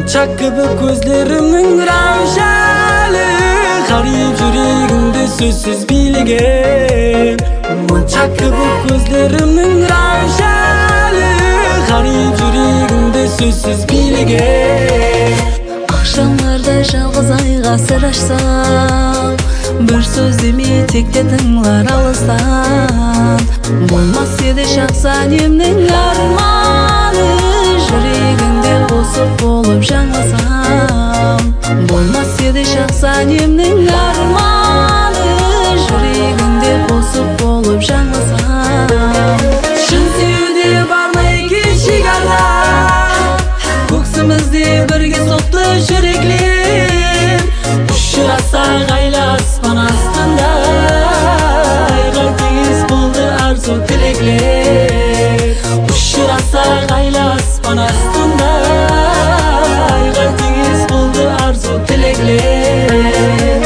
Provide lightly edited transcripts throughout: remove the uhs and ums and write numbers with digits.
Monçak gibi gözlerimin ravşalı, garip yüreğimde sözsüz bilgen. Monçak gibi gözlerimin ravşalı, garip yüreğimde sözsüz bilgen. Akşamlarda жалғыз айға сыр ашсам, bir söz demей текте тыңлар алыстан. Болмас еді шақсан емнің арманы, жүрегіңде қосып болып жаңылсам. Болмас еді шақсан емнің арманы, жүрегіңде қосып болып жаңылсам. Шын сүюде бармай кешек арда, көксімізде бірге соқты жүректер. Ұшырасақ айлы аспан астында, айға теңіз болды арзу тілеклер. Ұшырасақ айлы аспан астында, айға теңіз болды арзу тілеклер.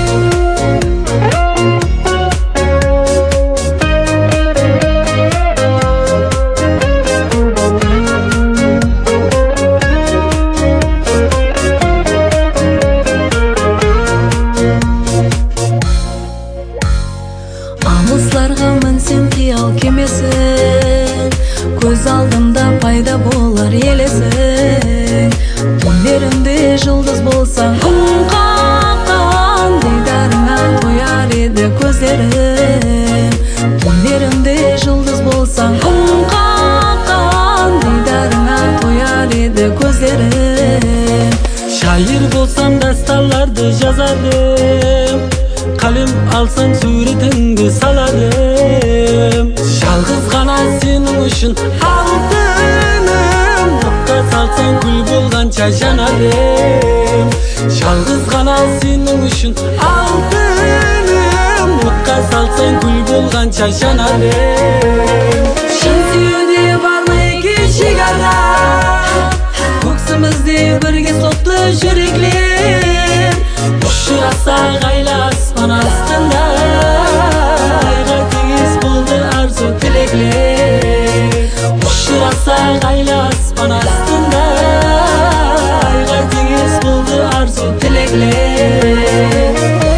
Аңғысларға мінсем қиял кемесің, көз алдымда пайда болар елесің. Түндерімде жұлдыз болсаң, күн қаққан дидарыңа тояр еді көздерім. Түндерімде жұлдыз болсаң, күн қаққан дидарыңа тояр еді көздерім. Şair bolsam dastanlarda yazardım, kalem alsam suretini salardım. Жалғыз ғана senin үшін алтыным, отқа салсаң күл болғанша жанарым. Жалғыз ғана senin үшін алтыным, отқа салсаң күл болғанша жанарым. Шын сүюде бармай кешек арда, көксімізде бірге соқты жүректер. Ұшырасақ айлы аспан астында, айға теңіз болды арзу тілеклер. Ұшырасақ айлы аспан астында, айға теңіз болды арзу тілеклер.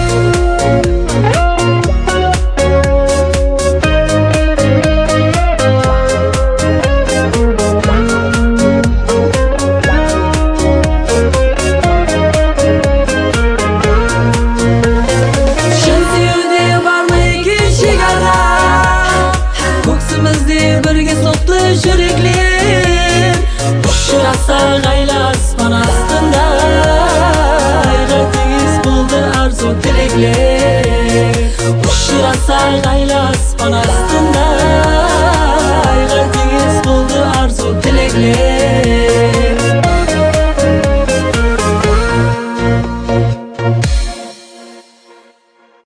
Бірге соқты жүректер. Ұшырасақ айлы аспан астында, айға теңіз болды арзу тілеклер. Ұшырасақ айлы аспан